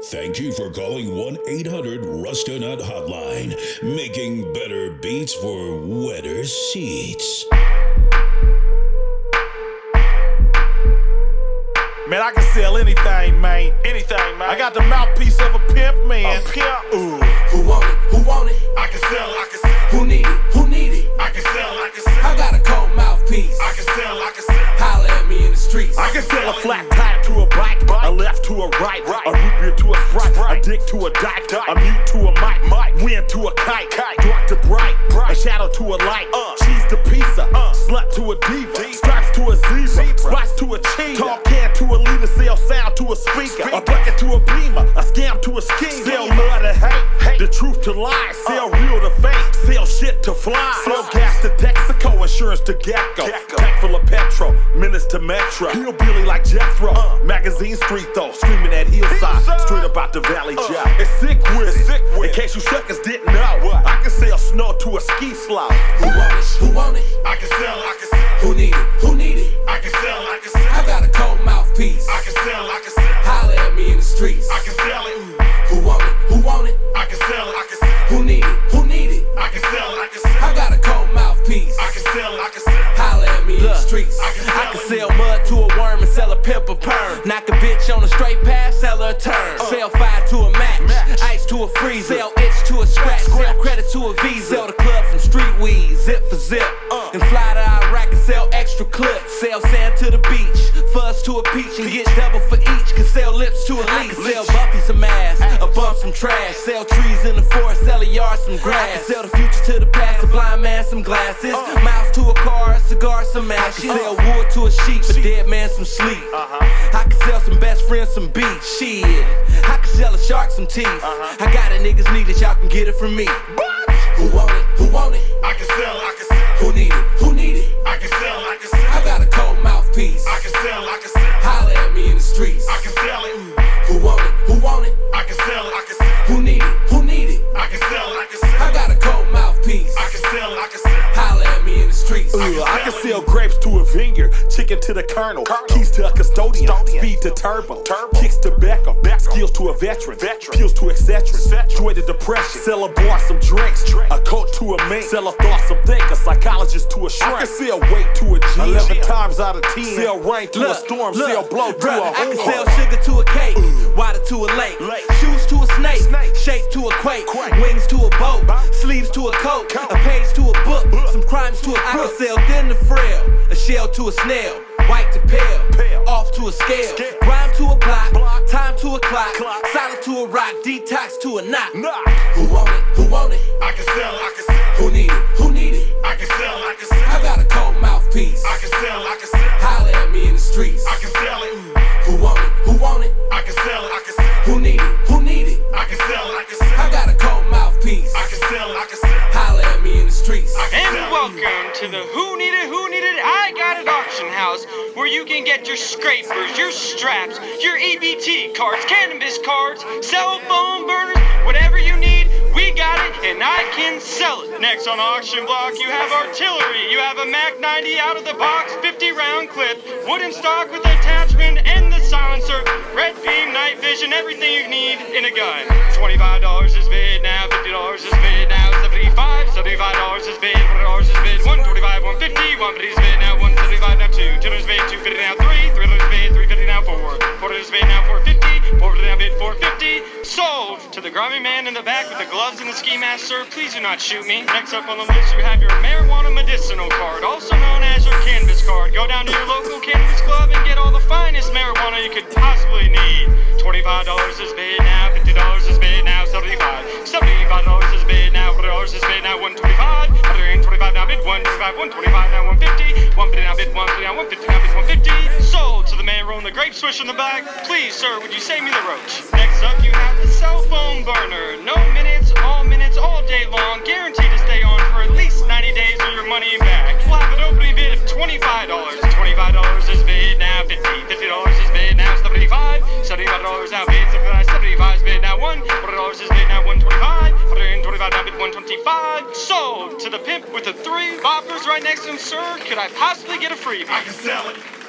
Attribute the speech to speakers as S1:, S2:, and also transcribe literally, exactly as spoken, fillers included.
S1: Thank you for calling one eight hundred Rusta Nut Hotline, making better beats for wetter seats.
S2: Man, I can sell anything, man.
S3: Anything, man.
S2: I got the mouthpiece of a pimp, man.
S3: A pimp.
S2: Ooh.
S4: Who want it? Who want it?
S3: I can sell, I can sell.
S4: Who need it? Who need it?
S3: I can sell, I can sell.
S4: I got a cold mouthpiece.
S3: I can sell, I can sell.
S4: Holla at me in the streets.
S2: I can sell a flat tire to a bike, a left to a right,
S3: Right.
S2: a root beer to a sprite,
S3: Sprite.
S2: a dick to a dyke,
S3: Dyke.
S2: a mute to a mic,
S3: Mic.
S2: wind to a kite,
S3: Kite.
S2: dark to bright,
S3: Bright.
S2: a shadow to a light,
S3: Uh.
S2: cheese to pizza,
S3: Uh.
S2: slut to a diva,
S3: Diva.
S2: stripes to a zebra,
S3: Zebra.
S2: spots to a cheetah,
S3: Yeah.
S2: tall can to a leader, sell sound to a speaker,
S3: Speaker.
S2: a bucket to a beamer, a scam to a scheme, sell love to hate,
S3: Hate.
S2: the truth to lies, sell
S3: Uh.
S2: real to fake, sell shit to fly, sell
S3: Fly.
S2: gas to Texaco, insurance to Gecko,
S3: Gecko.
S2: tank full of petrol, minutes to Metro, hillbilly like Jethro,
S3: Uh.
S2: magazine street though, screaming at hillside,
S3: Hillside.
S2: straight up out the valley
S3: Uh.
S2: job. It's sick with
S3: It's
S2: it.
S3: sick with
S2: In
S3: it.
S2: case you suckers didn't know,
S3: What?
S2: I can sell snow to a ski slope.
S4: Who want it? Who want it?
S3: I can sell, I can sell.
S4: Who need it? Who need it?
S3: I can sell, I can sell.
S4: I got a cold mouthpiece.
S3: I can sell, I can sell.
S4: Holla at me in the streets.
S3: I can sell it.
S4: Who want it? Who want it?
S3: I can sell, I can sell.
S4: Who need it? Who need it?
S3: I can sell, I can sell.
S4: I got a cold mouthpiece.
S3: I can sell, I can sell.
S4: Holla at me in the
S5: Look,
S4: streets.
S3: I can sell,
S5: I can sell mud to a worm and sell a pimp a perm. Knock a bitch on a straight path, sell her a turn. Sell fire to a match,
S3: Match.
S5: ice to a freezer. Sell itch to a scratch, sell credit to a visa. Sell the club from street weed, zip for zip.
S3: Uh.
S5: And fly to Iraq and sell extra clips. Sell sand to the beach, fuzz to a peach and get double for each. Can sell lips to a leaf. Sell Buffy some ass, a bump some trash. Sell trees in the forest, sell a yard some grass. I can sell the future to the past, a blind man some glasses. Mouth to a car, a cigar some ashes. Sell wood to a sheep, a dead man some sleep. I can sell some best friends some beats. Shit, I can sell a shark some teeth. I got it, niggas need it, y'all can get it from me.
S4: Who want it? Who want it?
S3: I can sell, I can sell.
S4: Who need it? Who need it?
S3: I can sell, I can sell.
S4: I got a cold mouthpiece.
S3: I can sell, I can sell.
S4: Holla at me in the streets.
S3: I can sell it.
S4: Who want it? Who want it?
S3: I can sell, I can sell.
S4: Who need it? Who need it?
S3: I can sell, I can sell.
S4: I got a cold mouthpiece.
S3: I can sell, I can sell.
S4: Holla at me in the streets.
S2: Ugh, I can sell grapes to a vineyard, chicken to the colonel,
S3: Colonel.
S2: keys to a custodian,
S3: Custodian.
S2: speed to turbo,
S3: Turbo.
S2: kicks to Beckham,
S3: Beckham.
S2: skills to a veteran,
S3: Veteran.
S2: pills to Excedrin,
S3: Excedrin.
S2: joy to depression, sell a bar some drinks,
S3: Drink.
S2: a coat to a mink, sell a thought some think, a psychologist to a shrink. I can sell weight to a G, eleven times out of ten, sell rain to a storm,
S5: look,
S2: sell blow to
S5: bruh,
S2: a
S5: I can
S2: horn.
S5: sell sugar to a cake, water to a lake,
S3: Lake.
S5: shoes to a snake,
S3: Snake.
S5: shape to a quake,
S3: Quake.
S5: wings to a boat,
S3: Boat.
S5: sleeves to a coat,
S3: Coat.
S5: a page to a book,
S3: Book.
S5: some crimes to a crook. I can sell thin to frail, a shell to a snail, white to pale,
S3: Pale.
S5: off to a scale,
S3: Scale.
S5: rhyme to a block,
S3: Block.
S5: time to a clock,
S3: Clock.
S5: solid to a rock, detox to a knot.
S3: Nah.
S4: Who want it? Who want it?
S3: I can sell, I can sell.
S4: Who need it? Who need it?
S3: I can sell, I can sell.
S4: I got a cold mouthpiece.
S3: I can sell, I can sell.
S4: Holla at me in the streets.
S3: I can sell it.
S4: Who want it? Who want it?
S3: I can sell, I can sell.
S4: Who need it? Who need it?
S3: I can sell, I can sell.
S4: I got a cold mouthpiece.
S3: I can sell, I can sell.
S4: Holla at me in the streets.
S3: I can
S6: And
S3: sell.
S6: welcome to the Who Need It, Who Need It, I Got It auction house, where you can get your scrapers, your straps, your E B T cards, cannabis cards, cell phone burners, whatever you need, we got it, and I can sell it. Next on the auction block, you have artillery. You have a Mac ninety out of the box, fifty round clip, wooden stock with attachment and the silencer, red beam, night vision, everything you need in a gun. twenty-five dollars is bid now, fifty dollars is bid now, seventy-five dollars, seventy-five dollars is bid, one hundred dollars is bid, one twenty-five, one fifty, one fifty is bid now, one seventy-five now, two, two hundred is bid, two fifty now, three, three hundred is bid, three fifty now, four, four hundred is bid now, four fifty, four fifty now, bid, four fifty, sold to the grimy man in the back with the gloves and the ski mask, sir. Please do not shoot me. Next up on the list, you have your marijuana medicinal card, also known as your cannabis card. Go down to your local cannabis club and get all the finest marijuana you could possibly need. twenty-five dollars is bid now, fifty dollars is bid now, seventy-five dollars, seventy-five dollars is bid now, one hundred dollars is bid now, one twenty-five, one hundred twenty-five now, bid one twenty-five, one twenty-five now, one fifty, one fifty now, bid one fifty now, one fifty now, bid one fifty. Sold to the man rolling the grape swish in the back. Please, sir, would you save me the roach? Next up, you have the cell phone burner. No minutes, all minutes, all day long. Guaranteed to stay on for at least ninety days or your money back. We'll have an opening bid of twenty-five dollars. twenty-five dollars is bid now, fifty dollars. fifty dollars is bid now, seventy-five dollars. seventy-five dollars now bid, seventy-five dollars. seventy-five dollars is bid now, one. one hundred dollars is bid now, one twenty-five. one hundred twenty-five now bid, one twenty-five. Sold to the pimp with the three boppers right next to him, sir. Could I possibly get a freebie?
S3: I can sell it.